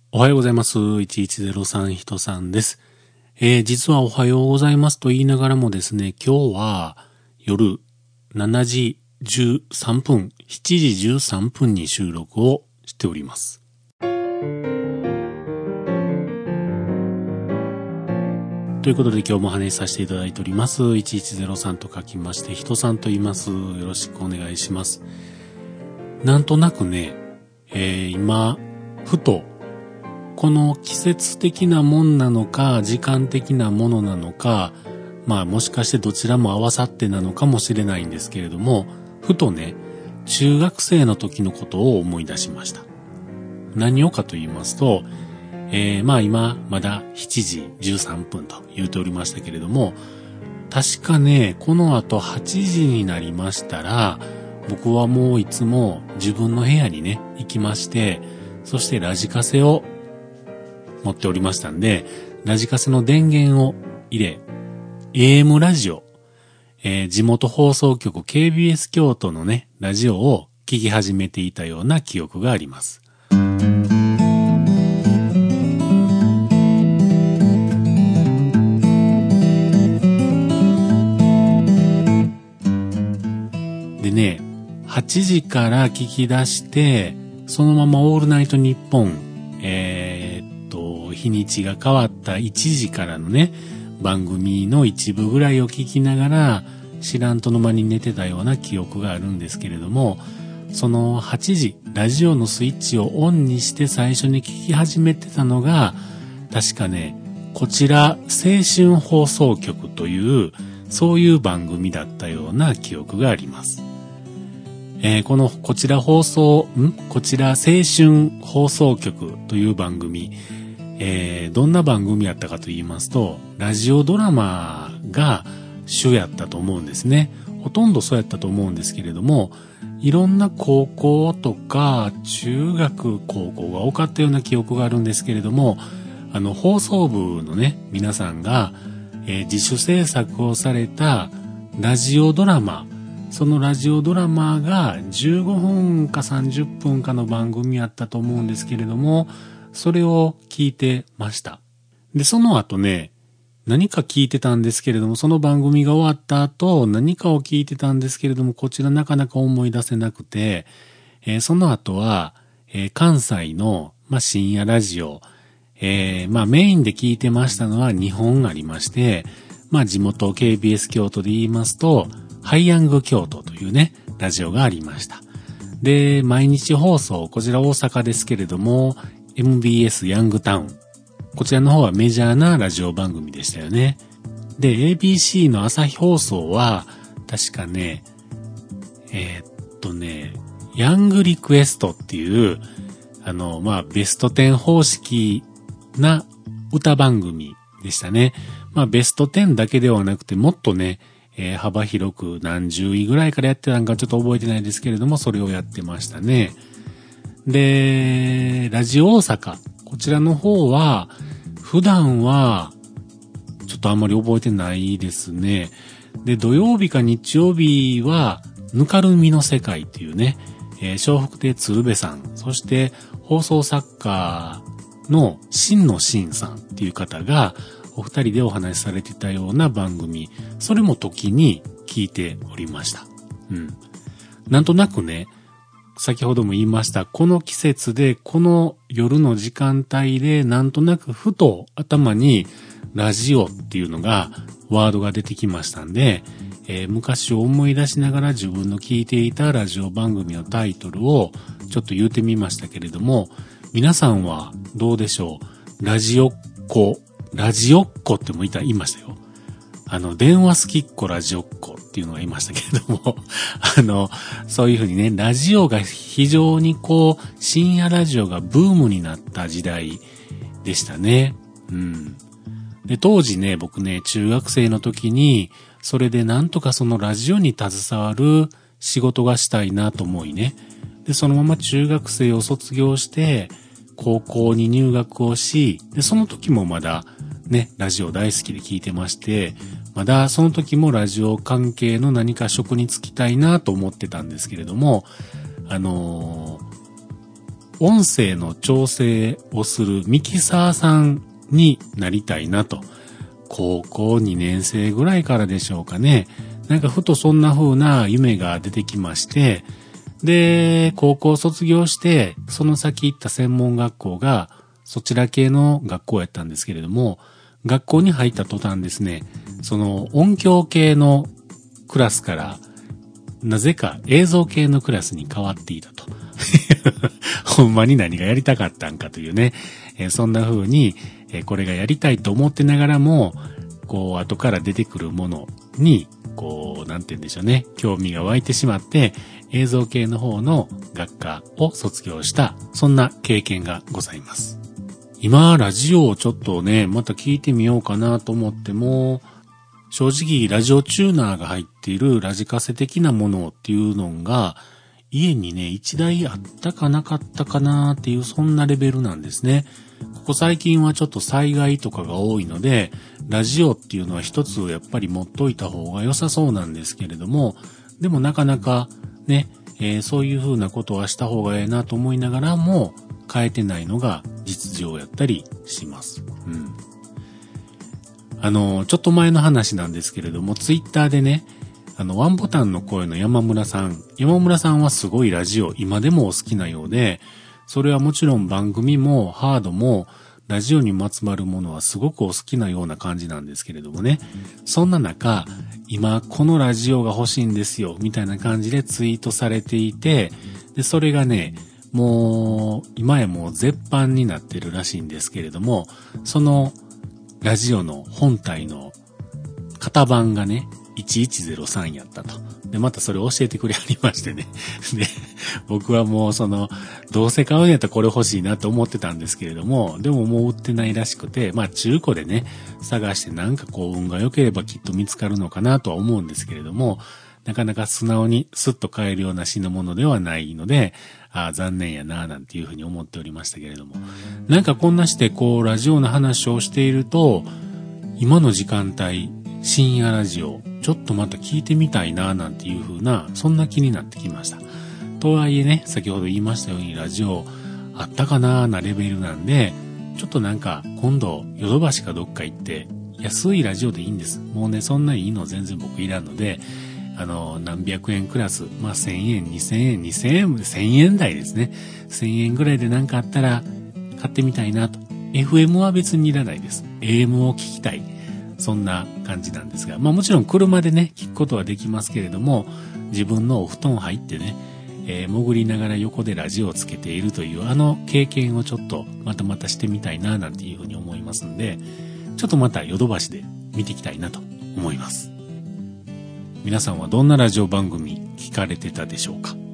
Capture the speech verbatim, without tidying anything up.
おはようございます。いちいちゼロさん人さんです。えー、実はおはようございますと言いながらもですね、今日は夜しちじじゅうさんぷん、しちじじゅうさんぷんに収録をしております。ということで今日も話させていただいております。いちいちゼロさんと書きまして、人さんと言います。よろしくお願いします。なんとなくね、えー、今、ふと、この季節的なもんなのか、時間的なものなのか、まあもしかしてどちらも合わさってなのかもしれないんですけれども、ふとね、中学生の時のことを思い出しました。何をかと言いますと、えー、まあ今まだしちじじゅうさんぷんと言うておりましたけれども、確かね、この後はちじになりましたら、僕はもういつも自分の部屋にね、行きまして、そしてラジカセを持っておりましたんで、ラジカセの電源を入れ、エーエム ラジオ、えー、地元放送局 ケービーエス 京都のね、ラジオを聞き始めていたような記憶があります。でね、はちじから聞き出して、そのままオールナイトニッポン、えー日にちが変わったいちじからのね、番組の一部ぐらいを聞きながら、知らんとの間に寝てたような記憶があるんですけれども、そのはちじ、ラジオのスイッチをオンにして最初に聞き始めてたのが、確かね、こちら青春放送局という、そういう番組だったような記憶があります。えー、このこちら放送、んこちら青春放送局という番組、えー、どんな番組やったかと言いますと、ラジオドラマが主やったと思うんですね。ほとんどそうやったと思うんですけれども、いろんな高校とか中学、高校が多かったような記憶があるんですけれども、あの放送部のね、皆さんが、えー、自主制作をされたラジオドラマ、そのラジオドラマがじゅうごふんかさんじゅっぷんかの番組やったと思うんですけれども、それを聞いてました。で、その後ね、何か聞いてたんですけれども、その番組が終わった後、何かを聞いてたんですけれども、こちらなかなか思い出せなくて、えー、その後は、えー、関西の、まあ、深夜ラジオ、えー、まあ、メインで聞いてましたのはにほんありまして、まあ、地元 ケービーエス 京都で言いますと、ハイヤング京都というね、ラジオがありました。で、毎日放送、こちら大阪ですけれども、エムビーエス ヤングタウン。こちらの方はメジャーなラジオ番組でしたよね。で、エービーシー の朝日放送は、確かね、えー、っとね、ヤングリクエストっていう、あの、まあ、ベストテン方式な歌番組でしたね。まあ、ベストテンだけではなくて、もっとね、えー、幅広く何十位ぐらいからやってたんかちょっと覚えてないですけれども、それをやってましたね。で、ラジオ大阪。こちらの方は、普段は、ちょっとあんまり覚えてないですね。で、土曜日か日曜日は、ぬかるみの世界っていうね、えー、笑福亭鶴瓶さん、そして放送作家の新野真さんっていう方が、お二人でお話しされてたような番組、それも時に聞いておりました。うん。なんとなくね、先ほども言いました、この季節で、この夜の時間帯で、なんとなくふと頭にラジオっていうのが、ワードが出てきましたんで、えー、昔を思い出しながら自分の聞いていたラジオ番組のタイトルをちょっと言うてみましたけれども、皆さんはどうでしょう？ラジオっ子、ラジオっ子ってもいた、言いましたよ。あの、電話好きっ子ラジオっ子っていうのがいましたけれども、あの、そういうふうにね、ラジオが非常にこう、深夜ラジオがブームになった時代でしたね。うん。で、当時ね、僕ね、中学生の時に、それでなんとかそのラジオに携わる仕事がしたいなと思いね。で、そのまま中学生を卒業して、高校に入学をし、で、その時もまだね、ラジオ大好きで聞いてまして、まだその時もラジオ関係の何か職に就きたいなと思ってたんですけれども、あの音声の調整をするミキサーさんになりたいなと。高校にねん生ぐらいからでしょうかね。なんかふとそんな風な夢が出てきまして、で、高校卒業して、その先行った専門学校が、そちら系の学校やったんですけれども、学校に入った途端ですね、その音響系のクラスから、なぜか映像系のクラスに変わっていたと。ほんまに何がやりたかったんかというね、えー、そんな風に、えー、これがやりたいと思ってながらも、こう後から出てくるものに、こうなんて言うんでしょうね、興味が湧いてしまって、映像系の方の学科を卒業した、そんな経験がございます。今ラジオをちょっとね、また聞いてみようかなと思っても、正直ラジオチューナーが入っているラジカセ的なものっていうのが家にね一台あったかなかったかなっていうそんなレベルなんですね。ここ最近はちょっと災害とかが多いのでラジオっていうのは一つやっぱり持っといた方が良さそうなんですけれども、でもなかなかね、えー、そういう風なことはした方がええなと思いながらも変えてないのが実情やったりします。うん。あの、ちょっと前の話なんですけれども、ツイッターでね、あの、ワンボタンの声の山村さん。山村さんはすごいラジオ、今でもお好きなようで、それはもちろん番組もハードも、ラジオにまつわるものはすごくお好きなような感じなんですけれどもね。そんな中、今このラジオが欲しいんですよ、みたいな感じでツイートされていて、で、それがね、もう、今やもう絶版になってるらしいんですけれども、その、ラジオの本体の型番がね、いちいちゼロさんやったと。で、またそれ教えてくれありましてね。で、僕はもうその、どうせ買うんやったらこれ欲しいなと思ってたんですけれども、でももう売ってないらしくて、まあ中古でね、探してなんかこう運が良ければきっと見つかるのかなとは思うんですけれども、なかなか素直にスッと買えるような品物ではないので、ああ、残念やな、なんていうふうに思っておりましたけれども。なんかこんなしてこう、ラジオの話をしていると、今の時間帯、深夜ラジオ、ちょっとまた聞いてみたいな、なんていうふうな、そんな気になってきました。とはいえね、先ほど言いましたように、ラジオあったかな、なレベルなんで、ちょっとなんか、今度、ヨドバシかどっか行って、安いラジオでいいんです。もうね、そんないいの全然僕いらんので、あの、何百円クラス、まあ、千円、二千円、二千円、千円台ですね。千円ぐらいでなんかあったら買ってみたいなと。エフエム は別にいらないです。エーエム を聞きたい。そんな感じなんですが、まあもちろん車でね、聞くことはできますけれども、自分のお布団入ってね、えー、潜りながら横でラジオをつけているというあの経験をちょっとまたまたしてみたいななんていうふうに思いますんで、ちょっとまたヨドバシで見ていきたいなと思います。皆さんはどんなラジオ番組聞かれてたでしょうか？